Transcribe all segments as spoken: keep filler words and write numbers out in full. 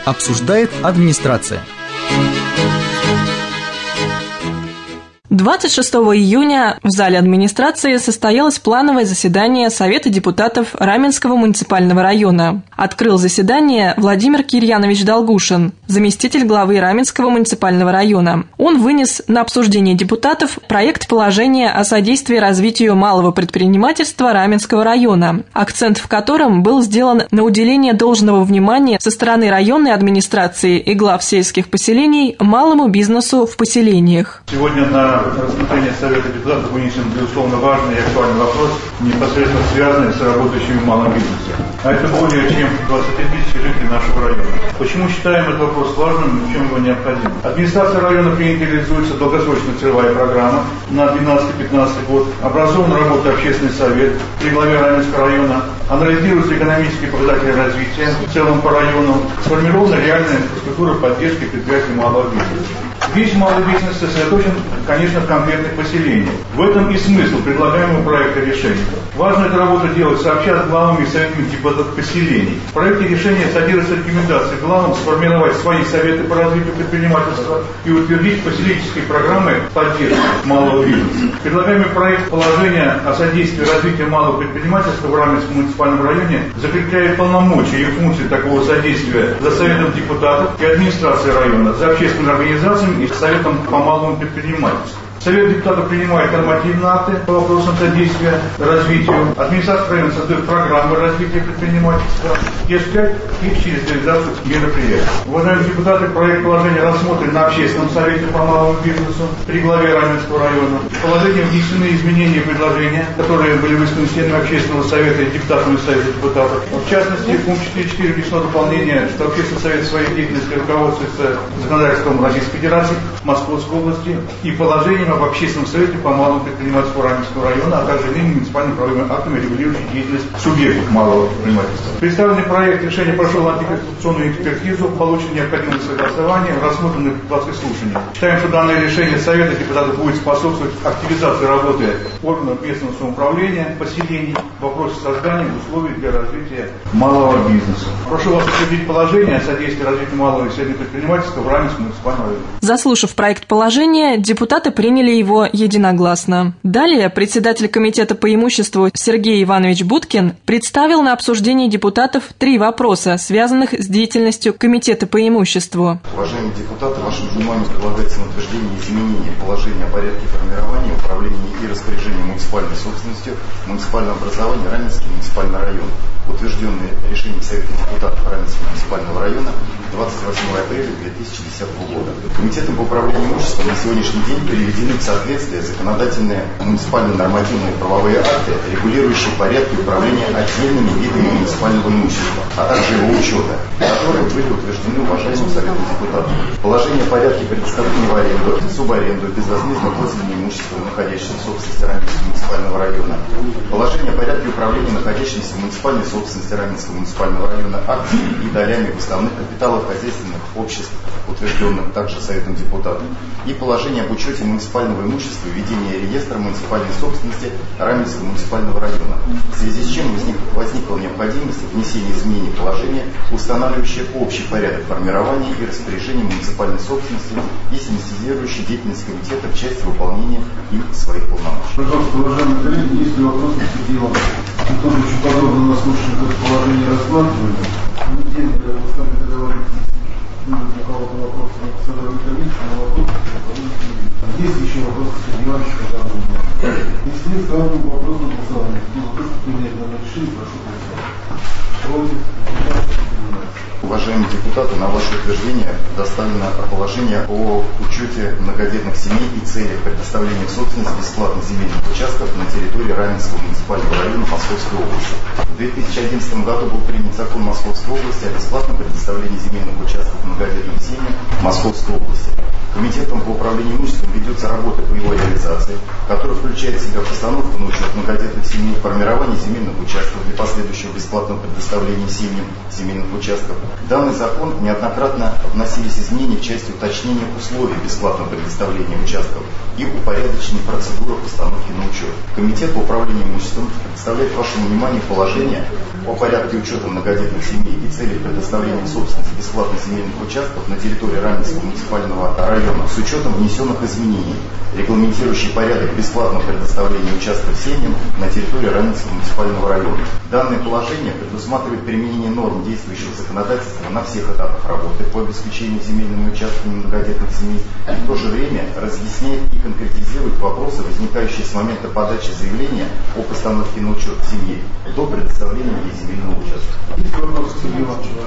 Обсуждает администрация. двадцать шестого июня в зале администрации состоялось плановое заседание Совета депутатов Раменского муниципального района. Открыл заседание Владимир Кирьянович Долгушин, заместитель главы Раменского муниципального района. Он вынес на обсуждение депутатов проект положения о содействии развитию малого предпринимательства Раменского района, акцент в котором был сделан на уделение должного внимания со стороны районной администрации и глав сельских поселений малому бизнесу в поселениях. Сегодня на рассмотрение Совета депутатов вынесен, безусловно, важный и актуальный вопрос, непосредственно связанный с работающими в малом бизнесе. А это более чем двадцать три тысячи жителей нашего района. Почему считаем этот вопрос важным и в чем его необходим? Администрация района принята реализуется долгосрочная целевая программа на двенадцатый-пятнадцатый год. Образован работает общественный совет при главе Раменского района. Анализируются экономические показатели развития в целом по району. Сформирована реальная инфраструктура поддержки предприятий малого бизнеса. Весь малый бизнес сосредоточен, конечно, в конкретных поселениях. В этом и смысл предлагаемого проекта решения. Важно эту работу делать сообща с главами и советами депутатов поселений. В проекте решения содержатся рекомендации главам сформировать свои советы по развитию предпринимательства и утвердить поселенческие программы поддержки малого бизнеса. Предлагаемый проект положения о содействии развитию малого предпринимательства в Раменском муниципальном районе закрепляет полномочия и функции такого содействия за Советом депутатов и администрацией района, за общественными организациями и Советом по малому предпринимательству. Совет депутатов принимает нормативные акты по вопросам содействия развитию. Администрация района создает программы развития предпринимательства и осуществляет их через реализацию мероприятий. Уважаемые депутаты, проект положения рассмотрен на общественном совете по малому бизнесу при главе Раменского района. В положение внесены изменения и предложения, которые были высказаны членами общественного совета и депутатами совета депутатов. В частности, в пункте четыре точка четыре внесено дополнение, что общественный совет в своей деятельности руководствуется законодательством Российской Федерации, Московской области и положением об общественном совете по малому предпринимательству Раменского района, а также иными муниципальными правовыми актами, регулирующими деятельность субъектов малого предпринимательства. Представленный проект решения прошел антиконституционную экспертизу, получен необходимое согласование, рассмотрено депутатских слушаний. Считаем, что данное решение Совета депутатов будет способствовать активизации работы органов местного самоуправления, поселений в вопросе создания условий для развития малого бизнеса. Прошу вас утвердить положение о содействии развитию малого и среднего предпринимательства в Раменском муниципальном районе. Заслушав проект положения, депутаты приняли его единогласно. Далее председатель комитета по имуществу Сергей Иванович Будкин представил на обсуждение депутатов три вопроса, связанных с деятельностью комитета по имуществу. Уважаемые депутаты, вашему вниманию предлагается на утверждение изменения положения о порядке формирования, управления и распоряжения муниципальной собственностью, муниципального образования Раменский муниципальный район, утвержденное решением Совета депутатов Раменского муниципального района двадцать восьмого апреля две тысячи десятого года. Комитетом по управлению имуществом на сегодняшний день приведены в соответствие законодательные муниципальные нормативные правовые акты, регулирующие порядки управления отдельными видами муниципального имущества, а также его учета, которые были утверждены уважаемым Советом депутатов. Положение о порядке предоставления в аренду, субаренду и безвозмездного пользования имуществом, находящимся в собственности Раменского муниципального района. Положение о порядке управления находящимся в муниципальной собственности Раменского муниципального района акциями и долями в уставных капиталах хозяйственных обществ, утвержденных также Советом депутатов, и положение об учете муниципального имущества и ведении реестра муниципальной собственности Раменского муниципального района, в связи с чем возник, возникла необходимость внесения изменений положения, устанавливающее общий порядок формирования и распоряжения муниципальной собственности и систематизирующей деятельность комитета в части выполнения им своих полномочий. Пожалуйста, уважаемые коллеги, есть ли вопросы к делу? Антон очень подробно на слушании это положение рассматривали. Недельно, как вы сами договорились, будет у кого-то вопросы на процедурной комиссии, но вопросы есть еще вопросы к Сергею Ивановичу, когда он будет. Если нет, ставим вопрос на голосование. Ну, то, что принять надо решили, прошу голосовать. Против? Уважаемые депутаты, на ваше утверждение доставлено положение о учете многодетных семей и целях предоставления в собственность бесплатных земельных участков на территории Раменского муниципального района Московской области. В две тысячи одиннадцатом году был принят закон Московской области о бесплатном предоставлении земельных участков многодетным семьям Московской области. Комитетом по управлению имуществом ведется работа по его реализации, которая включает в себя постановку на учет многодетных семей, формирование земельных участков для последующего бесплатного предоставления семьям земельных участков. В данный закон неоднократно вносились изменения в части уточнения условий бесплатного предоставления участков и упорядочения процедуры постановки на учет. Комитет по управлению имуществом представляет вашему вниманию положение о порядке учета многодетных семей и цели предоставления собственности бесплатных земельных участков на территории Раменского муниципального района с учетом внесенных изменений, регламентирующий порядок бесплатного предоставления участков семьям на территории Раменского муниципального района. Данное положение предусматривает применение норм действующего законодательства на всех этапах работы по обеспечению земельными участками многодетных семей и в то же время разъясняет и конкретизирует вопросы, возникающие с момента подачи заявления о постановке на учет семьи до предоставления ей земельного участка. Есть вопрос к Сергею Ивановичу.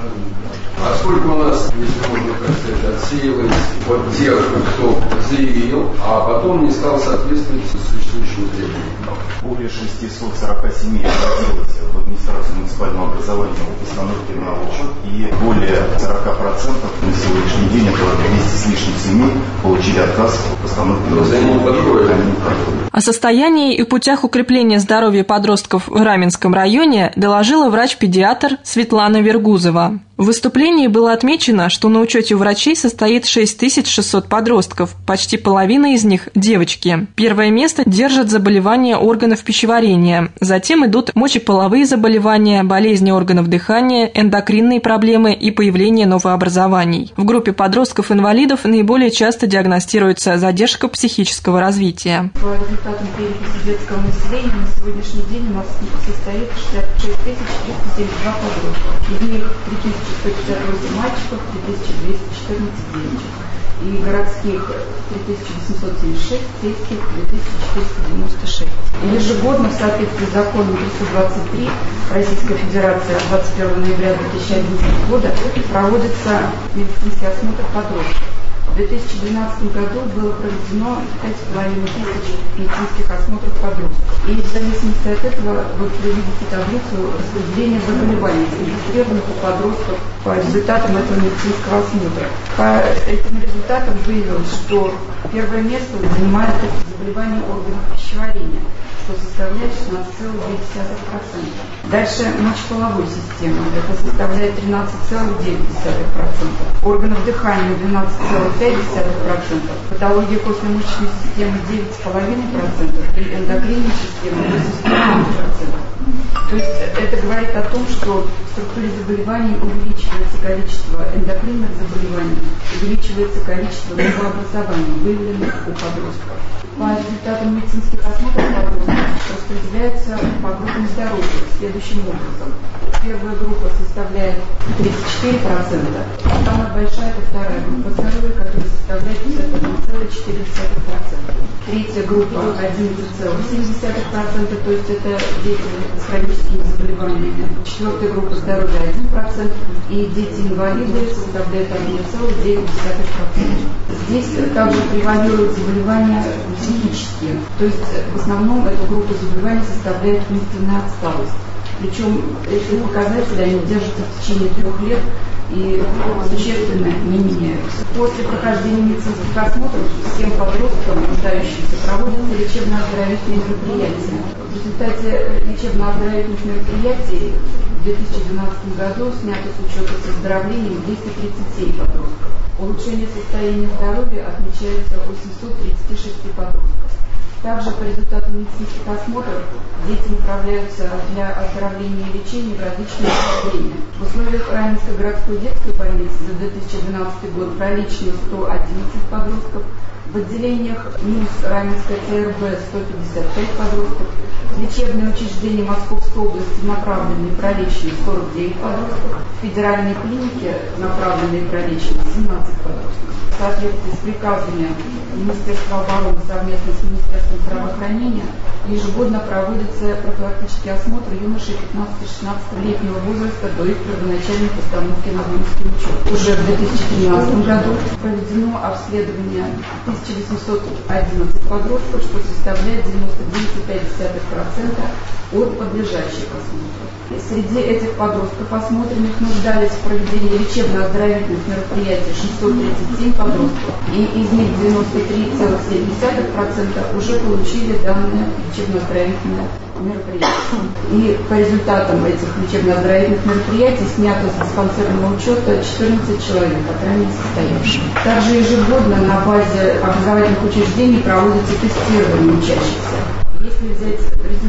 А сколько у нас, если можно так сказать, отсеивать от тех, кто заявил, а потом не стал соответствовать существующим требованиям? Более шестисот сорока семей обратилось в администрацию муниципального образования по постановке на учет, и более сорока процентов на сегодняшний день, это двести с лишним семей, получили отказ по постановке на учет. О состоянии и путях укрепления здоровья подростков в Раменском районе доложила врач-педиатр Светлана Вергузова. В выступлении было отмечено, что на учете у врачей состоит шесть тысяч шестьсот подростков, почти половина из них – девочки. Первое место держат заболевания органов пищеварения, затем идут мочеполовые заболевания, болезни органов дыхания, эндокринные проблемы и появление новообразований. В группе подростков-инвалидов наиболее часто диагностируется задержка психического развития. По результатам переписи детского населения на сегодняшний день у нас состоит шестьдесят шесть тысяч триста семьдесят два подростка. Из них три тысячи сто пятьдесят восемь мальчиков, три тысячи двести четырнадцать девочек. И городских три тысячи восемьсот семьдесят шесть, сельских две тысячи четыреста девяносто шесть. Ежегодно в соответствии с законом триста двадцать три Российской Федерации от двадцать первого ноября две тысячи одиннадцатого года проводится медицинский осмотр подростков. В две тысячи двенадцатом году было проведено пять с половиной тысяч медицинских осмотров подростков. И в зависимости от этого вы видите таблицу распределения заболеваний, зарегистрированных у подростков по результатам этого медицинского осмотра. По этим результатам выявилось, что первое место занимает заболевания органов пищеварения, что составляет шестнадцать целых две десятых процента. Дальше мочеполовой системы, это составляет тринадцать целых девять десятых процента. Органов дыхания двенадцать целых пять десятых процента. Патология костно-мышечной системы девять целых пять десятых процента и эндокринной системы восемь целых пять десятых процента. То есть это говорит о том, что в структуре заболеваний увеличивается количество эндокринных заболеваний, увеличивается количество новообразований, выявленных у подростков. По результатам медицинских осмотров подростков распределяется по группам здоровья следующим образом. Первая группа составляет тридцать четыре процента, а самая большая – это вторая группа здоровья, которая составляет пятьдесят один целых четыре десятых процента. Третья группа – одиннадцать целых семь десятых процента, то есть это дети с хроническими заболеваниями. Четвертая группа здоровья – один процент, и дети-инвалиды составляют один целых девять десятых процента. Здесь также превалируют заболевания психические, то есть в основном эту группу заболеваний составляет умственная отсталость. Причем эти показатели они держатся в течение трех лет и существенно не меняются. После прохождения медицинских осмотров всем подросткам, нуждающимся, проводятся лечебно-оздоровительные мероприятия. В результате лечебно-оздоровительных мероприятий в две тысячи двенадцатом году снято с учета с оздоровлением двести тридцать семь подростков. Улучшение состояния здоровья отмечается у семисот тридцати шести подростков. Также по результатам медицинских осмотров дети направляются для оздоровления и лечения в различные учреждения. В условиях Раменской городской детской больницы за две тысячи двенадцатый год пролечено сто одиннадцать подростков, в отделениях МИУС Раменская ЦРБ сто пятьдесят пять подростков, в лечебные учреждения Московской области направленные пролечено сорок девять подростков, в федеральной клинике направленные пролечено семнадцать подростков. В соответствии с приказами Министерства обороны совместно с Министерством здравоохранения ежегодно проводится профилактический осмотр юношей пятнадцати-шестнадцатилетнего возраста до их первоначальной постановки на воинский учет. Уже в две тысячи тринадцатом году проведено обследование тысяча восемьсот одиннадцать подростков, что составляет девяносто девять целых пять десятых процента от подлежащих осмотров. Среди этих подростков осмотренных нуждались в проведении лечебно-оздоровительных мероприятий шестьсот тридцать семь подростков, и из них девяносто три целых семь десятых процента уже получили данные лечебно-оздоровительные мероприятия. И по результатам этих лечебно-оздоровительных мероприятий снято с диспансерного учета четырнадцать человек, от ранее состоявших. Также ежегодно на базе образовательных учреждений проводится тестирование учащихся. Если взять результаты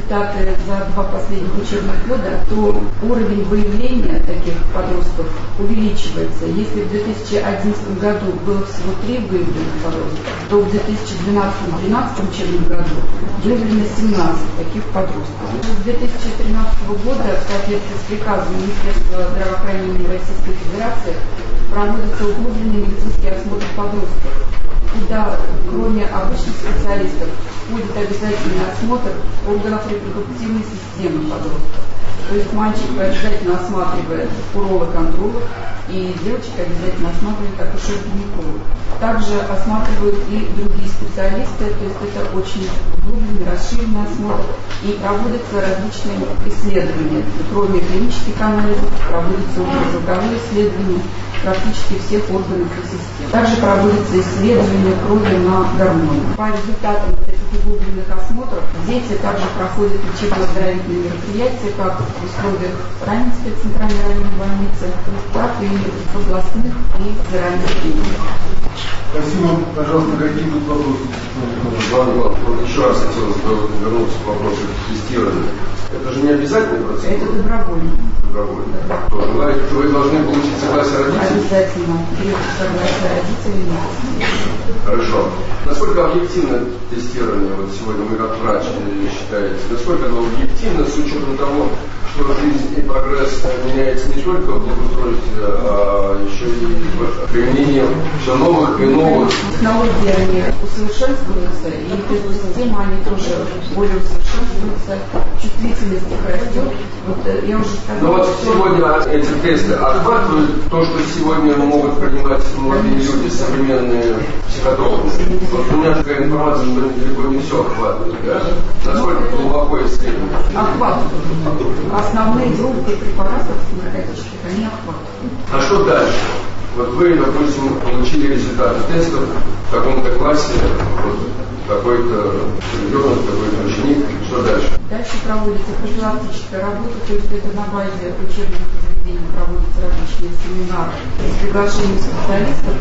результаты за два последних учебных года, то уровень выявления таких подростков увеличивается. Если в две тысячи одиннадцатом году было всего три выявленных подростка, то в две тысячи двенадцатом-двенадцатом учебном году выявлено семнадцать таких подростков. С две тысячи тринадцатого года, в соответствии с приказом Министерства здравоохранения Российской Федерации, проводится углубленный медицинский осмотр подростков, куда, кроме обычных специалистов, входит обязательный осмотр органов репродуктивной системы подростков. То есть мальчик обязательно осматривает уролог-андролог, и девочка обязательно осматривает акушер-гинеколог. Также осматривают и другие специалисты, то есть это очень углубленный, расширенный осмотр, и проводятся различные исследования. Кроме клинических анализов, проводятся ультразвуковые исследования практически всех органов и систем. Также проводятся исследования крови на гормоны. По результатам этих углубленных осмотров дети также проходят лечебно-оздоровительные мероприятия как в условиях Раменской центральной районной больницы, так и в областных и федеральных клиниках. Спасибо. Пожалуйста, какие тут вопросы? Еще раз хотелось бы вернуться к вопросу тестирования. Это же не обязательный процесс? Это добровольно. Добровольно. Да. Вы должны получить согласие родителей? Обязательно. Требует согласия родителей. Хорошо. Насколько объективно тестирование, вот сегодня вы как врач считаете, насколько оно объективно с учетом того, что жизнь и прогресс меняется не только в благоустройстве, а еще и в применении все новых и новых. Технологии они усовершенствуются, и тест-системы они тоже более усовершенствуются, чувствительность их растет. Вот я уже сказала. Но вот что... сегодня эти тесты охватывают то, что сегодня могут принимать молодые люди, современные психотропы. Вот у меня такая информация, что далеко не все охватывает. Да? Насколько глубоко исследование? Охватывают. Основные группы препаратов наркотических, они охватывают. А что дальше? Вот вы, допустим, получили результаты тестов в каком-то классе, вот, какой-то ребенок, какой-то ученик, что дальше? Дальше проводится профилактическая работа, то есть это на базе учебных заведений проводятся различные семинары с приглашением специалистов.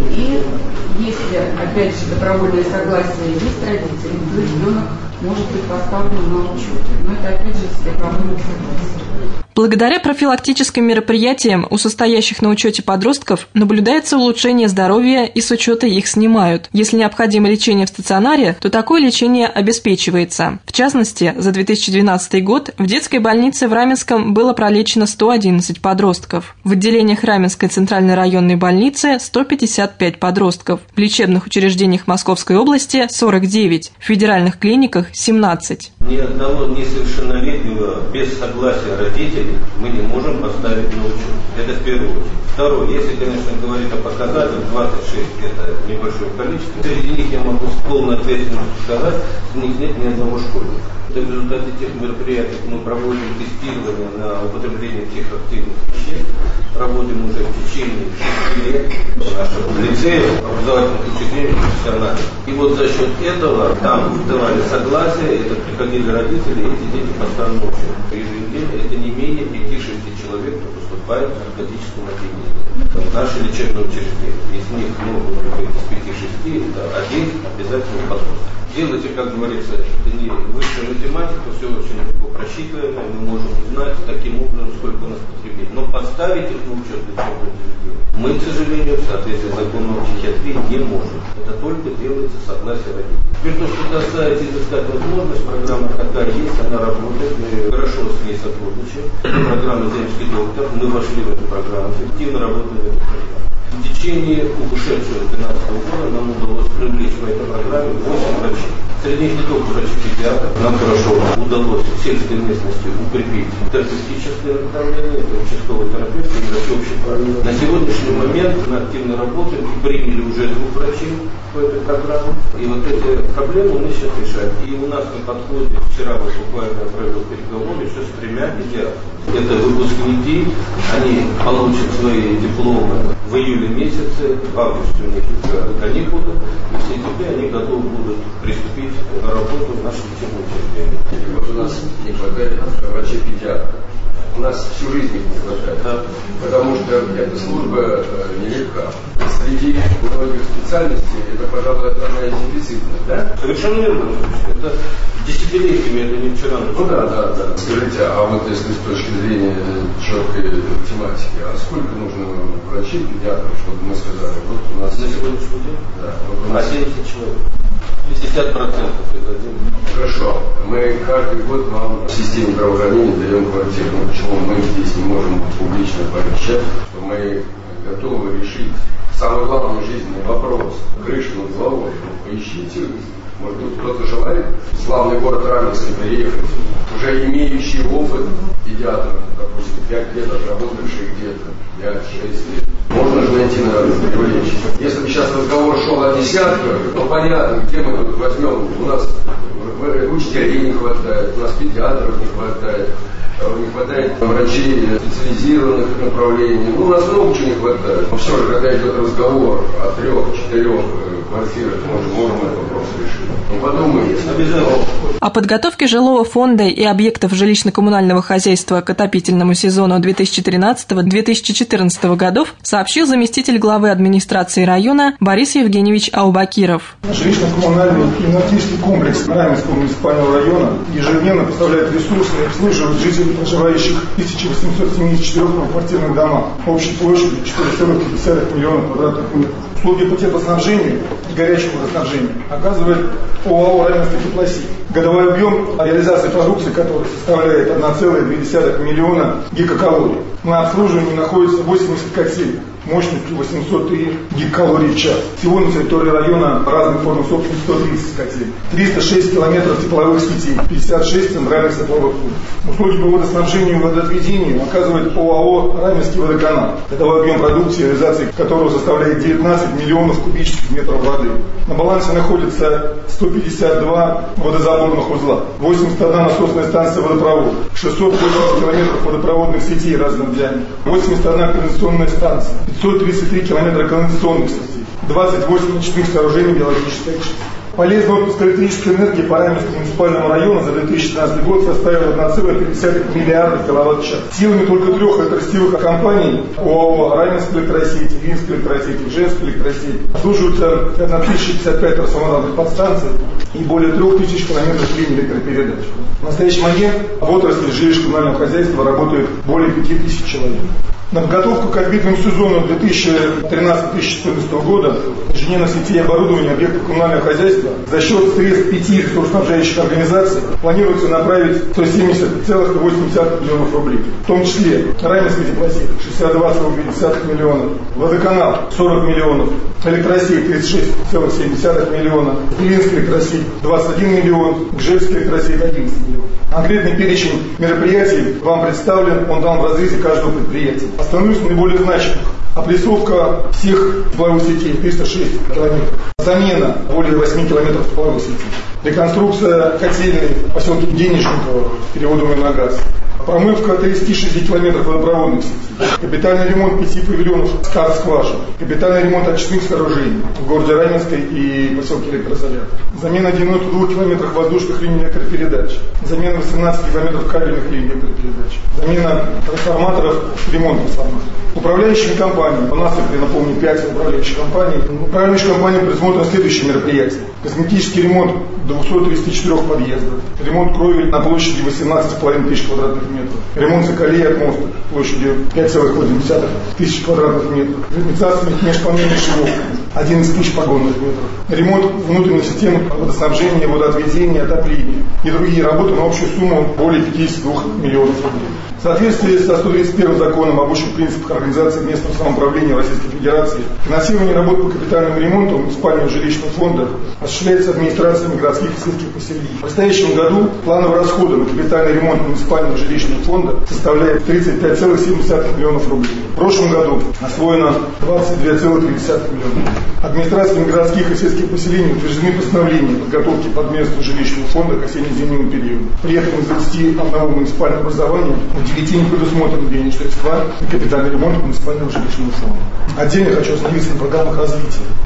И если, опять же, добровольное согласие есть родителей, то ребенок может быть поставлен на учет. Но это, опять же, если добровольное согласие. Благодаря профилактическим мероприятиям у состоящих на учете подростков наблюдается улучшение здоровья, и с учета их снимают. Если необходимо лечение в стационаре, то такое лечение обеспечивается. В частности, за две тысячи двенадцатый год в детской больнице в Раменском было пролечено сто одиннадцать подростков. В отделениях Раменской центральной районной больницы сто пятьдесят пять подростков. В лечебных учреждениях Московской области сорок девять. В федеральных клиниках семнадцать. Ни одного несовершеннолетнего без согласия родителей мы не можем поставить на учет. Это в первую очередь. Второе, если, конечно, говорить о показателях, двадцать шесть это небольшое количество, среди них я могу с полной ответственностью сказать, у них нет ни одного школьника. Это в результате тех мероприятий мы проводим тестирование на употребление психоактивных веществ, проводим уже в течение шести лет в нашем лицее, образовательных учреждениях профессиональных. И вот за счет этого там давали согласие, это приходили родители, эти дети поставлены на учет. Ежедневно это не менее пяти-шести человек, кто поступает в наркотическом опьянении. В наши лечебные учреждения. Из них могут быть из пяти-шести, это один обязательно подросток. Делайте, как говорится, это не высшая математика, все очень легко просчитываемо, мы можем узнать, каким образом, сколько у нас потребителей. Но поставить их на учет лечебного учреждения мы, к сожалению, в соответствии с законом о психиатрии не можем. Это только делается согласие родителей. Теперь то, что касается изыскать возможность, программа такая есть, она работает, мы хорошо с ней сотрудничаем. Это программа «Земский доктор», мы вошли в эту программу, эффективно работаем в эту программу. В течение ушедшего две тысячи двенадцатого года нам удалось привлечь в этой программе восемь врачей. Среди них не только врачи-педиатры. Нам хорошо удалось в сельской местности укрепить терапевтическое направление, это участковый терапевт и врачи общества. На сегодняшний момент мы активно работаем и приняли уже двух врачей в этой программе. И вот эти проблемы мы сейчас решаем. И у нас на подходе, вчера вот буквально провел переговоры еще с тремя педиатрами. Это выпускники, они получат свои дипломы в июле месяце, в августе у них каникулы, и в сентябре они готовы будут приступить на работу в нашем лечебном учреждении. Вот у нас не хватает врачей-педиатров. У нас всю жизнь их не хватает. Да. Потому что эта служба нелегка. Среди многих специальностей это, пожалуй, одна из дефицитных, да? Совершенно верно. Это десятилетиями, это не вчера. Ну да, да, да. Скажите, а вот если с точки зрения четкой тематики, а сколько нужно врачей, педиатров, чтобы мы сказали, вот у нас... На сегодняшний день? Да. Вот у нас... А семьдесят человек? пятьдесят процентов это один. Хорошо. Мы каждый год вам в системе здравоохранения даем квартиру. Ну, почему мы здесь не можем публично пообещать, что мы готовы решить самый главный жизненный вопрос – крыши над головой. Поищите, может быть, кто-то желает в славный город Раменский приехать, уже имеющий опыт педиатров, допустим, пять лет отработавший где-то, пять-шесть лет. Можно же найти, наверное, привлечь. Если бы сейчас разговор шел о десятках, то понятно, где мы тут возьмем. У нас учителей не хватает, у нас педиатров не хватает, не хватает врачей специализированных направлений. Ну, у нас много чего не хватает. Но все же, когда идет разговор о трех-четырех квартирах, мы же можем этот вопрос решить. Ну, подумайте. Обязательно. О подготовке жилого фонда и объектов жилищно-коммунального хозяйства к отопительному сезону две тысячи тринадцатого — две тысячи четырнадцатого годов сообщил заместитель главы администрации района Борис Евгеньевич Аубакиров. Жилищно-коммунальный климатический комплекс Раменского муниципального района ежедневно поставляет ресурсы и обслуживает жителей, проживающих в тысяча восемьсот семидесяти четырёх многоквартирных домах общей площадью четыре целых пять десятых миллиона квадратных метров. Услуги по теплоснабжению и горячему водоснабжению оказывает ОАО «Раменский теплосеть». Годовой объем реализации продукции, который составляет одна целая две десятых миллиона гигакалорий. На обслуживании находится восемьдесят котелей мощностью восемьсот три гигакалорий в час. Всего на территории района разных форм собственности сто тридцать котелей. триста шесть километров тепловых сетей, пятьдесят шесть центральных тепловых пунктов. Услуги по водоснабжению и водоотведению оказывает ОАО «Раменский водоканал», годовой объем продукции, реализации которого составляет девятнадцать миллионов кубических метров воды. На балансе находится сто пятьдесят два водозаборных узла, восемьдесят одна насосная станция водопровода, шестьсот восемьдесят километров водопроводных сетей разного диаметра, восемьдесят одна канализационная станция, пятьсот тридцать три километра канализационных сетей, двадцать восемь очистных сооружений биологической очистки. Полезный отпуск электрической энергии по Раменскому муниципальному району за две тысячи тринадцатый год составил одна целая три десятых миллиарда киловатт-час. Силами только трех электросетевых компаний ОАО «Раменская электросеть», «Винская электросеть» и «Женская электросеть» обслуживаются тысяча пятьдесят пять трансформаторных подстанций и более трех тысяч километров линий электропередач. В настоящий момент в отрасли жилищно-коммунального хозяйства работает более пяти тысяч человек. На подготовку к отопительному сезону две тысячи тринадцатого — две тысячи четырнадцатого года инженерных сетей и оборудования объектов коммунального хозяйства за счет средств пяти ресурсоснабжающих организаций планируется направить сто семьдесят целых восемь десятых миллионов рублей. В том числе Раменский теплосеть шестьдесят два целых две десятых миллиона, водоканал сорок миллионов, электросеть тридцать шесть целых семь десятых миллиона, Винская электросеть двадцать один миллион, Гжельская электросеть одиннадцать миллионов. Конкретный перечень мероприятий вам представлен, он дан в разрезе каждого предприятия. Остановлюсь на наиболее значимых. Опрессовка всех тепловых сетей триста шесть километров. Замена более восьми километров тепловых сетей. Реконструкция котельной в поселке Денежниково, переводом на газ. Промывка тридцати шести километров водопроводных сетей. Капитальный ремонт пяти павильонов скважин. Капитальный ремонт очистных сооружений в городе Раменской и поселке Электрозаряд. Замена девяноста двух километров воздушных линий электропередач. Замена восемнадцати километров кабельных линий электропередач. Замена трансформаторов, ремонт трансформаторов. Управляющими компаниями. У нас, я напомню, пять управляющих компаний. Управляющим компаниям предусмотрено следующие мероприятия. Косметический ремонт двухсот тридцати четырёх подъездов. Ремонт кровель на площади восемнадцать целых пять тысяч квадратных метров. Ремонт закалей от моста площадью пять целых восемь десятых тысяч квадратных метров. Вермицация межпанельных швов одиннадцать тысяч погонных метров. Ремонт внутренней системы водоснабжения, водоотведения, отопления и другие работы на общую сумму более пятидесяти двух миллионов рублей. В соответствии со сто тридцать первым законом об общих принципах организации местного самоуправления Российской Федерации, финансирование работ по капитальному ремонту муниципального жилищного фонда осуществляется администрациями городских и сельских поселений. В настоящем году плановые расходы на капитальный ремонт муниципального жилищного фонда составляет тридцать пять целых семь десятых миллионов рублей. В прошлом году освоено двадцать два целых три десятых миллиона. Администрациями городских и сельских поселений утверждены постановления подготовки под местного жилищного фонда к осенне-зимнему периоду. При этом из двадцати одного муниципального образования в девяти не предусмотрены денежные средства на капитальный ремонт муниципального жилищного фонда. Отдельно хочу остановиться на программах развития.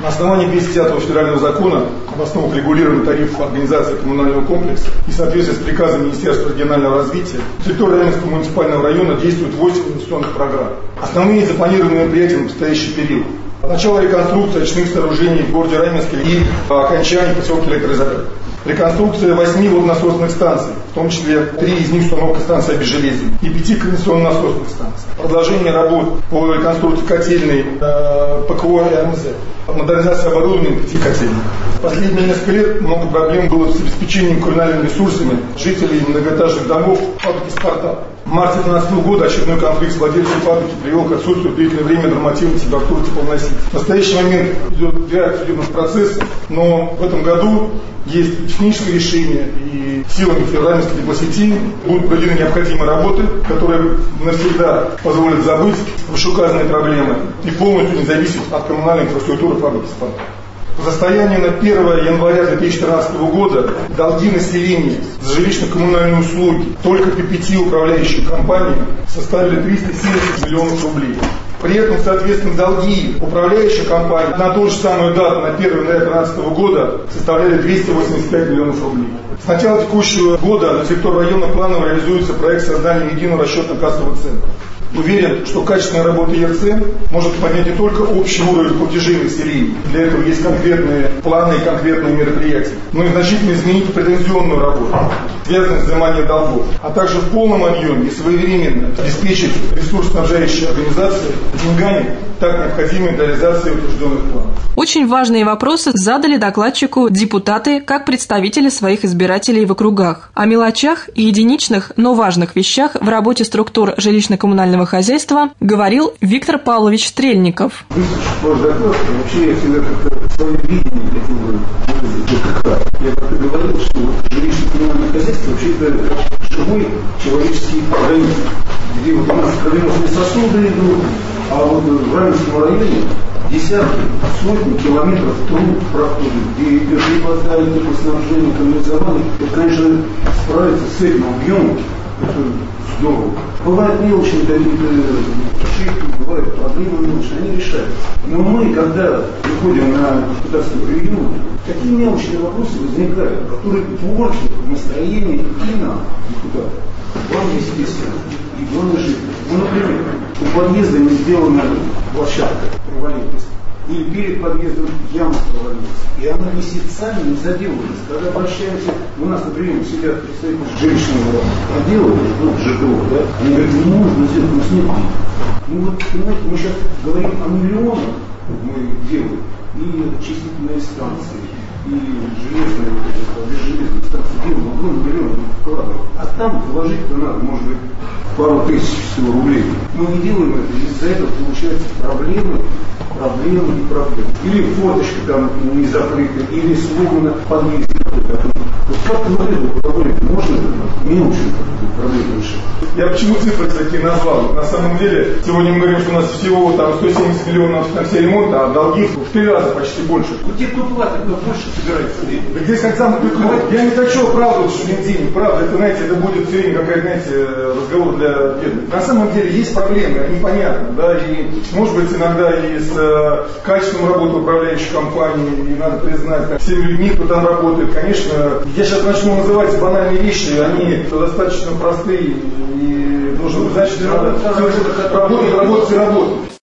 На основании двести десятого федерального закона об основах регулирования тарифов организации коммунального комплекса и в соответствии с приказом Министерства регионального развития на территории Раменского муниципального района действует восемь инвестиционных программ. Основные запланированные мероприятия на предстоящий период. Начало реконструкции очных сооружений в городе Раменске и окончание поселка Электроизотоп. Реконструкция восьми водонасосных станций, в том числе три из них установка станции обезжелезия и пяти кондиционно-насосных станций. Продолжение работ по реконструкции котельной э, ПКО РМЗ. Модернизация оборудования пяти котельных. Последние несколько лет много проблем было с обеспечением коммунальными ресурсами жителей многоэтажных домов фабрики «Спартак». В марте две тысячи двенадцатого года очередной конфликт с владельцем фабрики привел к отсутствию длительное время нормативной температуры теплоносителя. В настоящий момент идет ряд судебных процессов, но в этом году есть техническое решение, и силами Раменской теплосети будут проведены необходимые работы, которые навсегда позволят забыть вышеуказанные проблемы и полностью не зависеть от коммунальной инфраструктуры фабрики «Спартак». По состоянию на первое января две тысячи тринадцатого года долги населения за жилищно-коммунальные услуги только по пяти управляющим компаниям составили триста семьдесят миллионов рублей. При этом, соответственно, долги управляющих компаний на ту же самую дату, на первое января две тысячи тринадцатого года, составляли двести восемьдесят пять миллионов рублей. С начала текущего года на территории района планово реализуется проект создания единого расчетно-кассового центра. Уверен, что качественная работа ЕРЦ может поднять не только общий уровень платежей населения, для этого есть конкретные планы и конкретные мероприятия, но и значительно изменить претензионную работу, связанную с взиманием долгов, а также в полном объеме и своевременно обеспечить ресурсоснабжающие организации деньгами, так необходимыми для реализации утвержденных планов. Очень важные вопросы задали докладчику депутаты как представители своих избирателей в округах. О мелочах и единичных, но важных вещах в работе структур жилищно-коммунального хозяйства говорил Виктор Павлович Стрельников. Ваш доклад, вообще я всегда как-то свое видение хотел бы выразить. Я как-то говорил, что жилищно-коммунальное хозяйство вообще это живой человеческий организм, где вот у нас кровеносные сосуды идут, а вот в Раменском районе десятки, сотни километров труб проходит, где идет и вода, и теплоснабжение, канализование. Вот, конечно, справиться с этим объемом, это здорово. Бывают мелочные какие-то ошибки, бывают проблемы мелочные, они решаются. Но мы, когда выходим на депутатскую ревью, такие мелочные вопросы возникают, которые портят настроение и нам, депутатам. Вам, естественно, и главное жителям. Ну, например, у подъезда не сделана площадка, провалилась. Или перед подъездом яма провалилась. И она висит сами, не заделывается. Когда обращаемся, у нас, например, сидят представители жилищного отдела, ну, ЖКО, да, они говорят, не нужно сделать, у нас нет денег. Ну вот, понимаете, мы сейчас говорим о миллионах, мы делаем, и очистительные станции, и железные, вот эти, железные станции делаем, огромный миллион вкладываем. А там вложить-то надо, может быть, пару тысяч всего рублей. Мы не делаем это, из-за этого получаются проблемы, проблемы и проблемы. Или форточка там не закрыта, или сломана подъезд какой-то. Вот как мы эту проблему можно мелочью проблему решить? Я почему цифры такие назвал? На самом деле, сегодня мы говорим, что у нас всего там сто семьдесят миллионов на все ремонты, а долги в три раза почти больше. Ну, те, кто платит, кто больше собирается. Так здесь как самый прикол. Я не хочу оправдывать, что нет денег. Правда, это, знаете, это будет все время какая-то, знаете, разговор для бедных. На самом деле есть проблемы, они понятны, да, и может быть иногда и с э, качеством работы управляющей компании, и надо признать, как всеми людьми, кто там работает, конечно, я сейчас начну называть банальные вещи, они достаточно простые, и нужно, значит, работать, работать и работать.